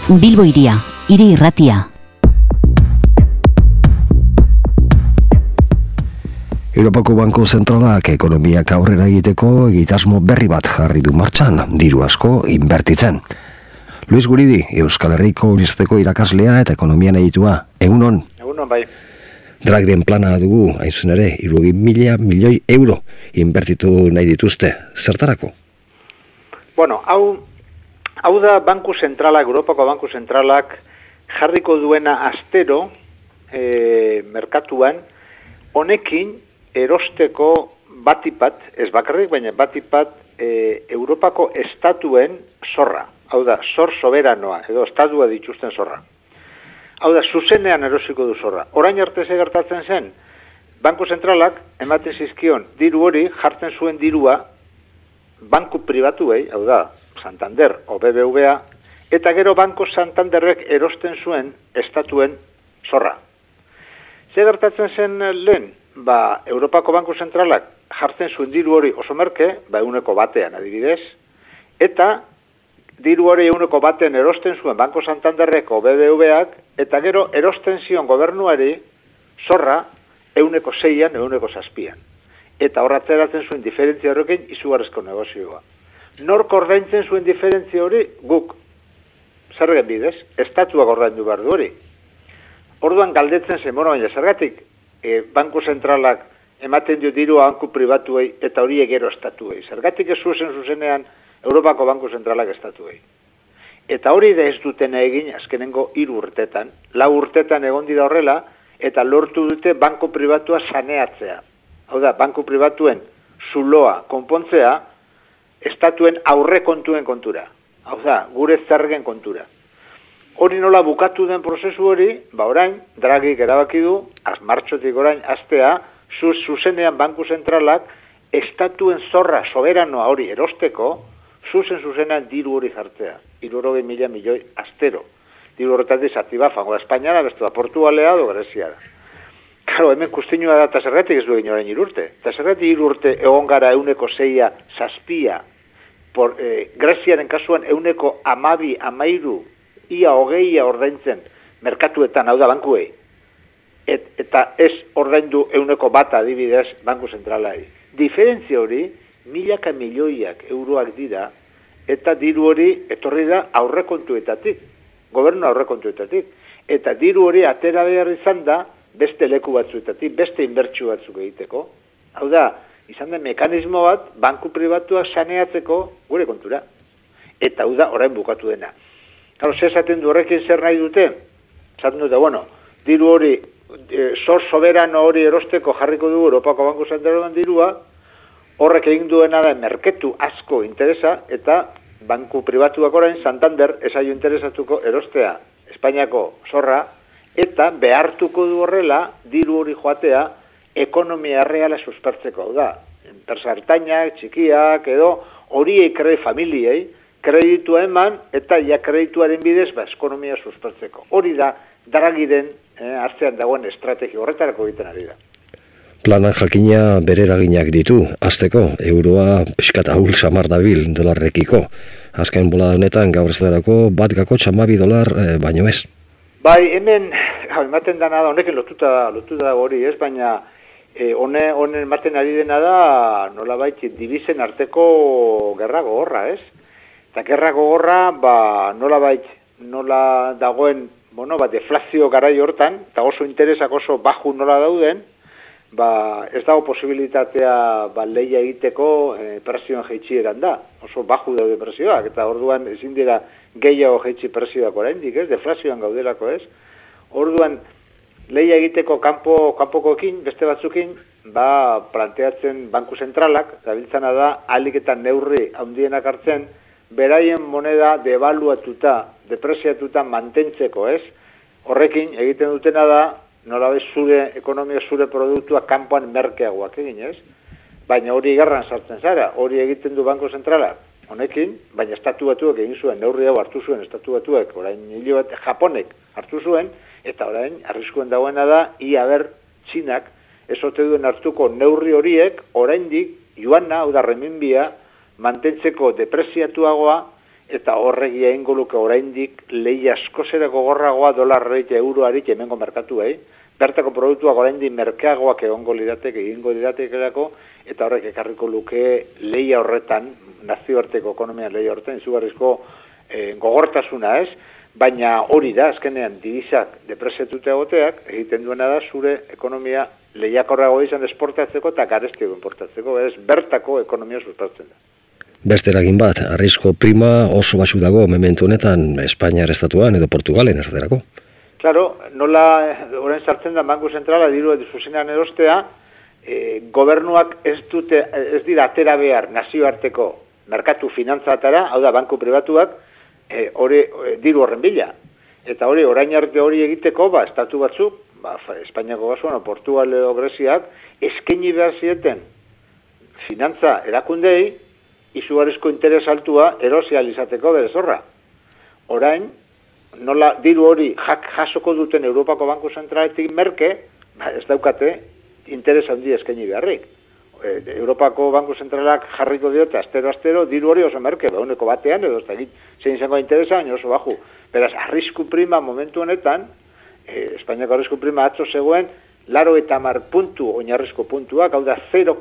Bilbo Hiria, hiri irratia. Europako Banku Zentralak ekonomiak aurrera egiteko egitasmo berri bat jarri du martxan, diru asko inbertitzen. Luis Guridi, Euskal Herriko Unibertsitateko irakaslea eta ekonomian editua. Egunon? Egunon, bai. Draghiren plana dugu, hain zuzen ere, 60.000 milioi euro inbertitu nahi dituzte. Zertarako? Bueno, hau da Banku Zentralak, Europako Banku Zentralak jarriko duena astero merkatuan, honekin erosteko batipat, ez bakarrik, baina batipat Europako estatuen zorra. Hau da, zor soberanoa, edo estatua dituzten zorra. Hau da, zuzenean erosiko du zorra. Orain arte ze gertatzen zen, Banku Zentralak ematen zizkion diru hori, jartzen zuen dirua banku pribatuei, hau da, Santander o BBVA, eta gero Banko Santanderrek erosten zuen estatuen zorra. Ze gertatzen zen lehen, Europako Banku Zentralak jartzen zuen diru hori oso merke, 100 adibidez, eta diru hori 100 erosten zuen Banko Santanderreko BBVak, eta gero erosten zion gobernuari zorra 106an, 107an. Eta horratzeratzen zuen diferentzia horrekin izugarrizko negozioa. Nork ordaintzen zuen diferentzia hori guk, zergen bidez, estatuak ordaindu behar du hori. Orduan galdetzen zen, baina zergatik, Banku Zentralak ematen dio dirua banku pribatuei eta horiek gero estatuei. Zergatik ez zuzenean Europako Banku Zentralak estatuei. Eta hori da ez dutena egin azkenengo 3 urtetan. 4 urtetan egon dira horrela eta lortu dute banku pribatua saneatzea. Hau da, banku pribatuen zuloa konpontzea estatuen aurrekontuen kontura. Hau da, gure zergen kontura. Hori nola bukatu den prozesu hori, orain, Draghik erabaki du, martxotik orain, astea, zuzenean Banku Zentralak estatuen zorra soberanoa hori erosteko, zuzenean diru hori jartzea. 60.000 milioi astero. Diru horretatik zati bat, fango da Espainiara, bestu da Portugalea edo Greziara. Claro, hemen kustinua da, eta zergatik ez du egin orain 3 urte. Eta zergatik 3 urte egon gara 106a, 7a, Greziaren kasuan 112, 13, ia 20a ordaintzen merkatuetan, hau da bankuei. Eta ez ordaindu 101 adibidez Banku Zentralai. Diferentzia hori, milaka milioiak euroak dira, eta diru hori etorri da aurrekontuetatik, gobernu aurrekontuetatik. Eta diru hori atera behar izan da, beste leku batzuetatik, beste inbertsio batzuk egiteko. Hau da, izan den mekanismo bat, banku pribatua saneatzeko gure kontura. Eta hau da, orain bukatu dena. Claro, esaten du horrekin zer nahi dute? Esaten dute, diru hori, zor soberano hori erosteko jarriko dugu Europako Banku Zentralaren dirua, horrek egin duena da merketu asko interesa, eta banku pribatuak orain Santander esaio interesatuko erostea Espainiako zorra, eta behartuko du horrela diru hori joatea ekonomia reala suspertzeko. Hau da, enpresa ertainak, txikiak, edo horiei familiei, kreditua eman, eta kredituaren bidez, ekonomia suspertzeko. Hori da, Draghiren artean dagoen estrategia horretarako egiten ari da. Planak jakina bere eraginak ditu, hasteko, euroa pixkat ahul samar dabil dolarrekiko. Azken bolada honetan gaur ez darako $1,12 baino ez. Bai, hemen, ematen dana da, honekin lotuta dago hori, ez? Baina, honen ematen ari dena da, nolabait, dibizen arteko gerra gogorra, ez? Eta gerra gogorra, nolabait, nola dagoen, deflazio garai hortan, eta oso interesak oso baju nola dauden, ez dago posibilitatea lehia egiteko presioan jeitxieran da. Oso baju daude presioak, eta orduan ezin dira gehiago jeitxi presioak oraindik, ez? Deflazioan gaudelako, ez? Orduan, lehia egiteko kanpokoekin, beste batzukin, planteatzen Banku Zentralak, zabiltzana da, aliketan neurri handienak hartzen, beraien moneda devaluatuta, depresiatuta mantentzeko, ez? Horrekin egiten dutena da, nolabez zure ekonomia, zure produktua kanpoan merkeagoak egin, ez? Baina hori garran sartzen zara, hori egiten du Banku Zentralak, honekin, baina estatu batuak egin zuen, neurri hau hartu zuen estatu batuak, orain Japonek hartu zuen, eta orain arriskuen dagoena da, Txinak ezote duen hartuko neurri horiek, oraindik, yuana, hau da renminbia, mantentzeko depresiatuagoa, eta horregi egingo luke oraindik lehi askozera gogorragoa dolarreik euroarik hemengo merkatuei, bertako produktuak oraindik merkeagoak egongo egingo liratekelako, eta horrek ekarriko luke leia horretan, nazioarteko ekonomian leia horretan, izugarrizko gogortasuna ez, baina hori da, azkenean divisak depresetute egoteak, egiten duena da zure ekonomia lehiakorrago izan esportatzeko eta garestiago importatzeko, bertako ekonomia suspertzen da. Beste eragin bat, arrisco prima oso batzu dago momentu honetan Espainiar estatuan edo Portugalen esaterako. Claro, nola orain sartzen da Banku Zentrala diru zuzenean erostea, gobernuak ez dira atera behar nazioarteko merkatu finantzatara, hau da banku pribatuak, diru horren bila. Eta orain arte hori egiteko, estatu batzuk, Espainiako basuan, Portugal edo Greziak, eskaini behar zieten finantza erakundei, izugarrizko interes altua erosializateko bere zorra. Orain, nola diru hori jasoko duten Europako Banku Zentraletik merke, ez daukate interes handi eskaini beharrik. Europako Banku Zentralak jarriko diote astero diru hori oso merke, uneko batean edo zein izango interesa, baina oso baju. Beraz, arrisku prima momentu honetan, Espainiako arrisku prima atzo zegoen, 80 puntu oinarrizko puntuak, hau da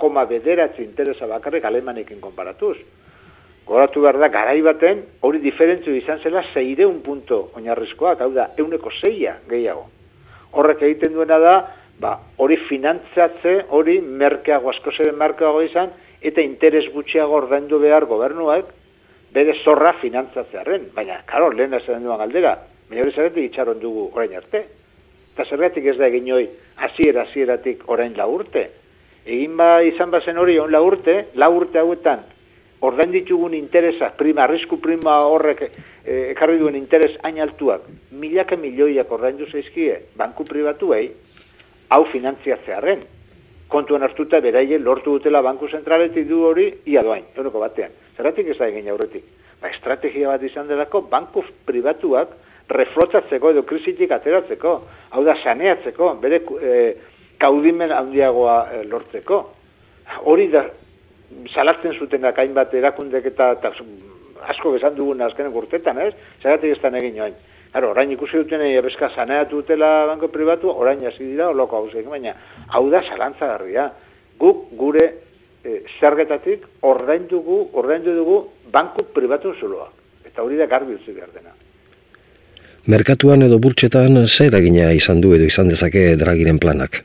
0,9 interesa bakarrik Alemanekin konparatuz. Goratu behar da, garai baten, hori diferentzio izan zela 600 puntu oinarrizkoak, hau da 1,6 gehiago. Horrek egiten duena da, hori finantzatze, hori merkeago, askozen merkeago izan, eta interes gutxiago ordaindu behar gobernuak, bere zorra finantzatzearen. Baina, karo, lehen esan duan galdera, baina hori zergatik itxaron dugu orain arte. Eta zergatik ez da egin hoi hasieratik orain 4 urte. Egin izan bazen hori 4 urte, 4 urte hauetan ordain ditugun interesa, arrisku prima horrek ekarri duen interes hain altuak, milaka milioiak ordaindu zaizkie banku pribatuei, hau finantziatzearen. Kontuan hartuta beraien lortu dutela Banku Zentraletik du hori ia doain, euroko batean. Zergatik ez da egin aurretik. Estrategia bat izan delako banku pribatuak reflotatzeko edo krisitik ateratzeko, hau da saneatzeko, bere kaudimen handiagoa lortzeko. Hori da salatzen zutenak hainbat erakundek eta asko besan dugun azkenen urtetan, ez? Zergatik ez da egin joan. Orain ikusi dutenei ebeska saneatu dutela banko pribatu, orain hasi dira oloko hauzik, baina hau da zalantzagarria. Guk gure zergetatik ordaindu dugu banku pribatun zuloa. Eta hori da garbi utzi behar dena. Merkatuan edo burtsetan zer eragina izan du edo izan dezake Dragiren planak?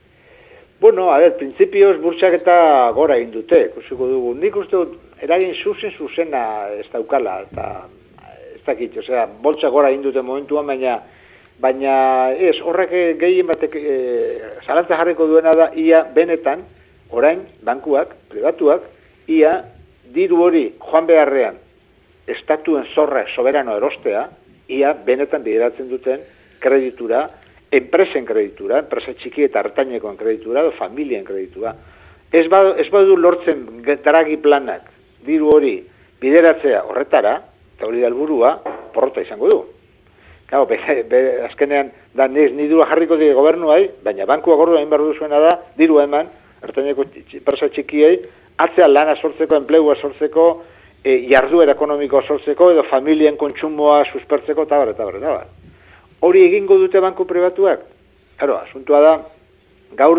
Bueno, printzipioz burtsak eta gora egin dute, ikusiko dugu. Nik uste dut eragin zuzena ez daukala, eta ez dakit, boltsak gora egin dute momentuan, baina ez, horrek gehien batek zalantza jarriko duena da, ia benetan, orain, bankuak, pribatuak, ia diru hori joan beharrean estatuen zorra soberano erostea, ia benetan bideratzen duten kreditura, enpresen kreditura, enpresa txiki eta hartainekoen kreditura, edo familien kreditura. Ez badu lortzen Draghi planak diru hori bideratzea horretara, eta hori da helburua, porrota izango du. Claro, azkenean, da nidura jarriko die gobernuai, baina bankuak orduan behar duzuena da, diru eman, hartaineko enpresa txikiei, atzea lana sortzeko, enplegua sortzeko, jarduera ekonomikoa sortzeko, edo familien kontsumoa suspertzeko, eta bar. Hori egingo dute banku pribatuak? Claro, asuntua da, gaur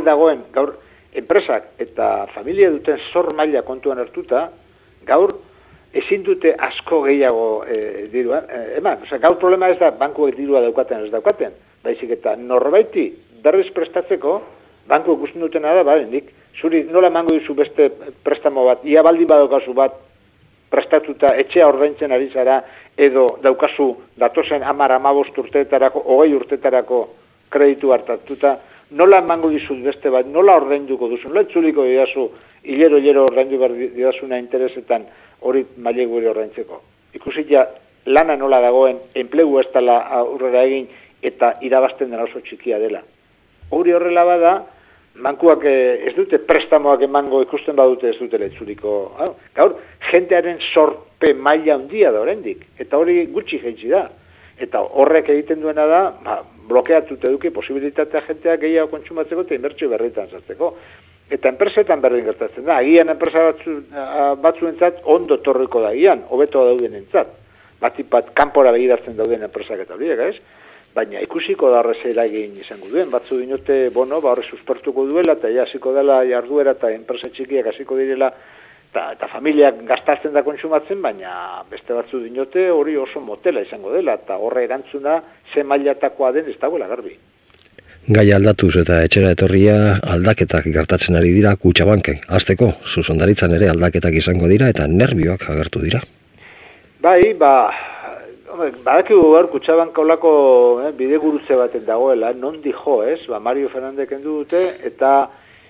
enpresak eta familia duten zor maila kontuan hartuta, gaur ezin dute asko gehiago diruan. Gaur problema ez da bankuek dirua daukaten ez daukaten, baizik eta norbaiti berriz prestatzeko, banku ikusten dutena da, nik zuri nola emango dizu beste prestamo bat, ia baldin badaukazu bat prestatuta etxea ordaintzen ari zara, edo daukazu datozen 10-15 urteetarako, 20 urteetarako kreditu hartatuta, nola emango dizut beste bat, nola ordainduko duzu, nola itzuliko didazu, hilero ordaindu behar didazuna interesetan hori mailegu hori ordaintzeko. Ikusita lana nola dagoen, enplegu ez dela aurrera egin, eta irabazten dena oso txikia dela. Hori horrela bada, bankuak ez dute prestamoak emango ikusten badute ez dute itzuliko. Gaur, jentearen sorpe maila handia da oraindik, eta hori gutxi jaitsi da. Eta horrek egiten duena da, blokeatute eduki posibilitatea jenteak gehiago kontsumatzeko eta inbertsio berritan sartzeko. Eta enpresetan berdin gertatzen da, agian enpresa batzuentzat ondo torriko da agian, hobeto daudenentzat. batipat kanpora begiratzen dauden enpresak eta horiek, ez? Baina ikusiko da horrez eragin izango duen, batzu dinote, horre suspertuko duela, eta hasiko dela jarduera eta enpresa txikiak hasiko direla, eta familiak gastatzen da kontsumatzen, baina beste batzu dinote hori oso motela izango dela, eta horre erantzuna ze mailatakoa den ez dagoela garbi. Gai aldatuz eta etxera etorria aldaketak gertatzen ari dira Kutxabanken. Hasteko, zuzendaritzan ere aldaketak izango dira eta nerbioak agertu dira. Bai, badakigu gaur Kutxabank olako bidegurutze baten dagoela, non dijo, ez? Mario Fernandez kendu dute, eta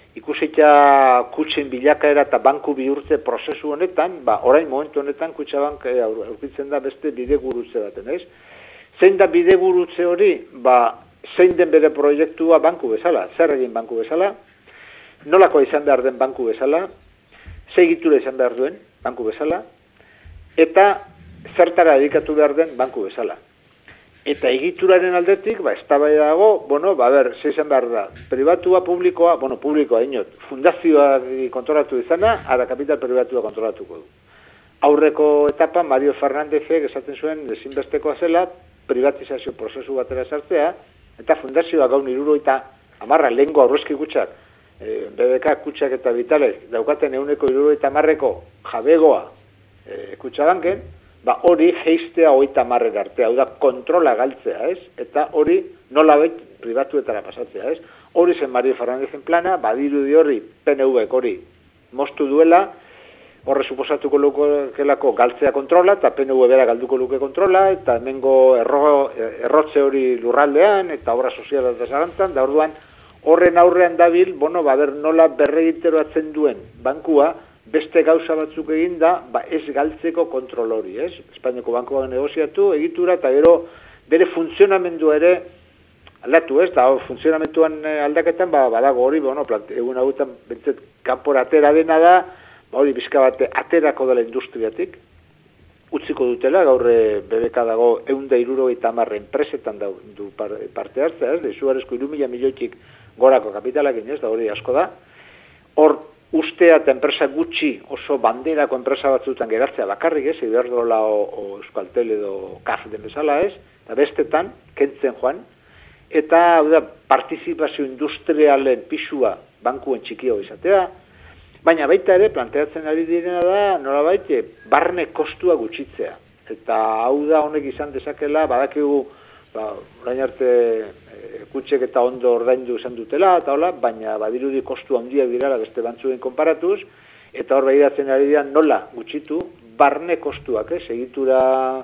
ikusita kutxen bilakaera eta banku bihurtze prozesu honetan, orain momentu honetan Kutxabank aurkitzen da beste bidegurutze baten, ez? Zein da bidegurutze hori? Zein den bere proiektua banku bezala, zer egin banku bezala, nolako izan behar den banku bezala, ze egitura izan behar duen banku bezala, eta zertara dedikatu behar den banku bezala. Eta egituraren aldetik, eztabaida dago, ze izan behar da, pribatua, publikoa, publikoa inot, fundazioa kontrolatu izana, ara kapital pribatua kontrolatuko du. Aurreko etapa, Mario Fernandezek esaten zuen desinbestekoa zela, privatizazio prozesu batera sartzea, eta fundazioa gaun 70 lehengo aurrezki kutxak, BBK kutxak eta Vitalek daukaten 170ko jabegoa Kutxabanken, hori jeistea 30 arte, hau da kontrola galtzea, ez? Eta hori nolabait pribatuetara pasatzea, ez? Hori zen Mario Fernandezen plana, badirudi horri PNV-ek hori moztu duela, horre suposatuko lukelako galtzea kontrola, eta PNV bera galduko luke kontrola, eta hemengo errotze hori lurraldean, eta obra soziala eta zarantzan, da orduan horren aurrean dabil, nola berregiteroatzen duen bankua, beste gauza batzuk eginda, ez galtzeko kontrol hori, ez? Espainiako bankoak negoziatu, egitura, eta gero bere funtzionamendua ere aldatu, ez? Da, funtzionamentuan aldaketan, badago hori, egun hauetan bentzet kanpora atera dena da, hori bizka bate aterako dela industriatik, utziko dutela, gaur BBK dago 170 enpresetan du parte hartzea, ez? Izugarrizko 3.000 milioitik gorako kapitalak ez, da hori asko da. Hor, ustea eta enpresa gutxi oso banderako enpresa batzutan geratzea bakarrik, ez? Iberdrola o Euskaltel edo CAF den bezala, ez? Eta bestetan, kentzen joan. Eta, hau da, partizipazio industrialen pisua bankuen txikio izatea, baina baita ere, planteatzen ari direna da, nolabait, barne kostua gutxitzea. Eta hau da honek izan dezakela, badakigu, orain arte kutxek eta ondo ordaindu izan dutela, eta hola, baina badirudi kostu handiak dirala beste bantzuen konparatuz, eta hor behiratzen ari dira nola gutxitu, barne kostuak, egitura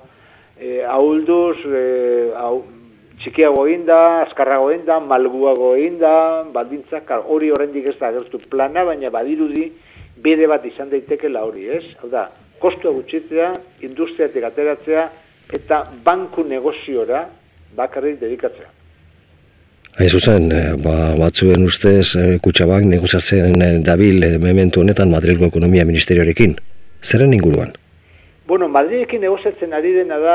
ahulduz, txikiago egin da, azkarrago egin da, malguago egin da, baldintzak, hori oraindik ez da agertu plana, baina badirudi bide bat izan daitekela hori, ez? Hau da, kostua gutxitzea, industriatik ateratzea, eta banku negoziora bakarrik dedikatzea. Hain zuzen, batzuen ustez Kutxabank negoziatzen dabil momentu honetan Madrilgo Ekonomia Ministerioarekin. Zeren inguruan? Madrilekin negoziatzen ari dena da,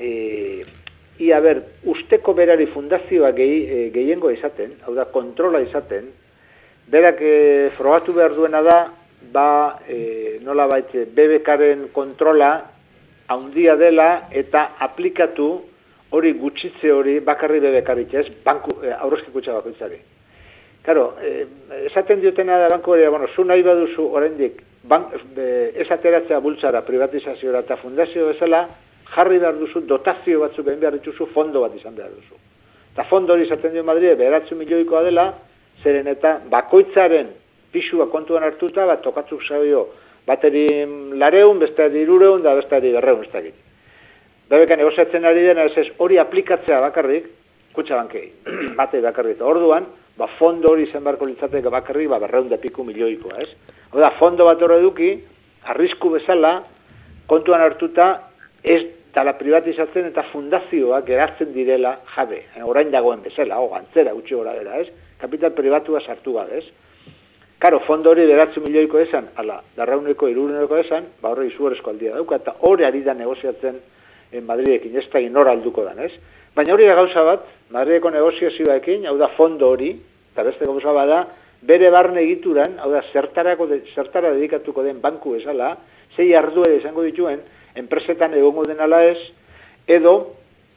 usteko berari fundazioa gehiengo izaten, hau da, kontrola izaten, berak frogatu behar duena da, nolabait, BBK-ren kontrola handia dela eta aplikatu hori gutxitze hori bakarri BBK-rik ez, aurrezki kutxa bakoitzari. Karo, esaten diotena da banko hori, zu nahi baduzu oraindik ez ateratzea bultzara, privatizazioa eta fundazio bezala, jarri behar duzu, dotazio batzuk egin behar dituzu, fondo bat izan behar duzu. Eta fondo hori izaten dio Madrid, 9 milioikoa dela, zeren eta bakoitzaren pisua kontuan hartuta, tokatzuk zaio, bateri 200, bestari 300, da bestari 200, ez dakit. BBK negoziatzen ari dena, ez hori aplikatzea bakarrik, Kutxabankei, batei bakarrik. Orduan, fondo hori izan beharko litzateke bakarrik, 200 piku milioikoa, ez? Hau da, fondo bat hori eduki, arrisku bezala, kontuan hartuta, ez dala privatizatzen eta fundazioak geratzen direla jabe. Orain dagoen bezala, antzera, gutxi gora dela, ez? Kapital pribatua sartu gabe, ez? Karo, fondo hori 9 milioiko esan, 200-300 esan, horre izugarrizko aldia dauka, eta hori ari da negoziatzen Madridekin, ez da inora alduko dan, ez? Baina hori da gauza bat, Madrideko negoziazioekin, hau da fondo hori, eta beste gauza bada, bere barne egituran, hau da zertara dedikatuko den banku bezala, zei arduera izango dituen, enpresetan egongo den ala ez, edo,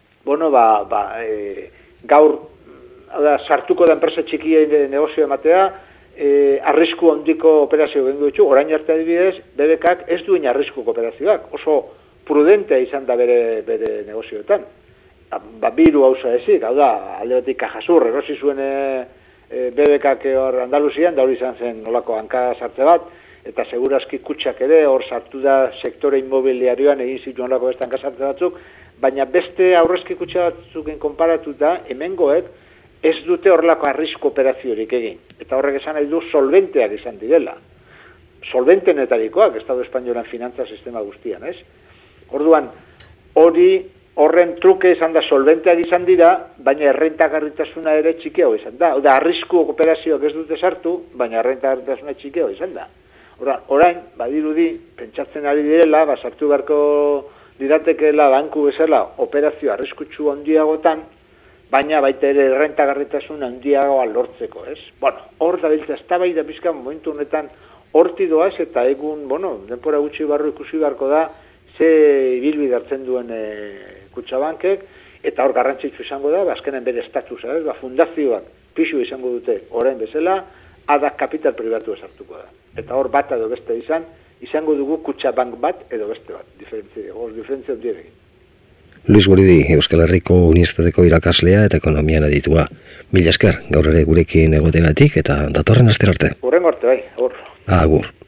gaur, sartuko da enpresa txikien negozio ematea, arrisku handiko operazio gendu ditu, orain arte adibidez, BBKak ez duen arrisku operazioak, oso prudentea izan da bere negozioetan. Biru hauza ezik, hau da, alde batik Cajasur, erosi zuen BBKak hor Andaluzian, da hori izan zen nolako hanka sartze bat, eta segurazki kutxak ere, hor sartu da sektore inmobiliarioan egin zituen nolako beste hanka sartze batzuk, baina beste aurrezki kutxa batzuken konparatuta, hemengoek, ez dute horrelako arrisku operaziorik egin. Eta horrek esan nahi du solventeak izan direla. Solventenetarikoak, Estado Espainolan finantza sistema guztian, ez? Orduan, horren truke izan da solventeak izan dira, baina errentagarritasuna ere txikeo izan da. Oda, arrisku operazioak ez dute sartu, baina errentagarritasuna txikeo izan da. Orain, badirudi, pentsatzen ari direla, sartu beharko diratekeela banku bezala operazio arriskutsu handiagotan, baina baita ere errentagarritasun handiagoa lortzeko, ez? Hor da biltza, eztabaida pixka momentu honetan horti doaz, eta egun, denpora gutxi barru ikusi beharko da, ze ibilbide hartzen duen Kutxabankek, eta hor garrantzitsu izango da, azkenen bere estatusa, ez? Fundazioak pixu izango dute orain bezala, adak kapital pribatu esartuko da. Eta hor bat edo beste izango dugu Kutxabank bat edo beste bat, diferentzia handiarekin. Luis Guridi, Euskal Herriko Unibertsitateko irakaslea eta ekonomian aditua. Mila esker, gaur ere gurekin egoteagatik eta datorren astera arte. Hurrengo arte, bai, hor. Agur.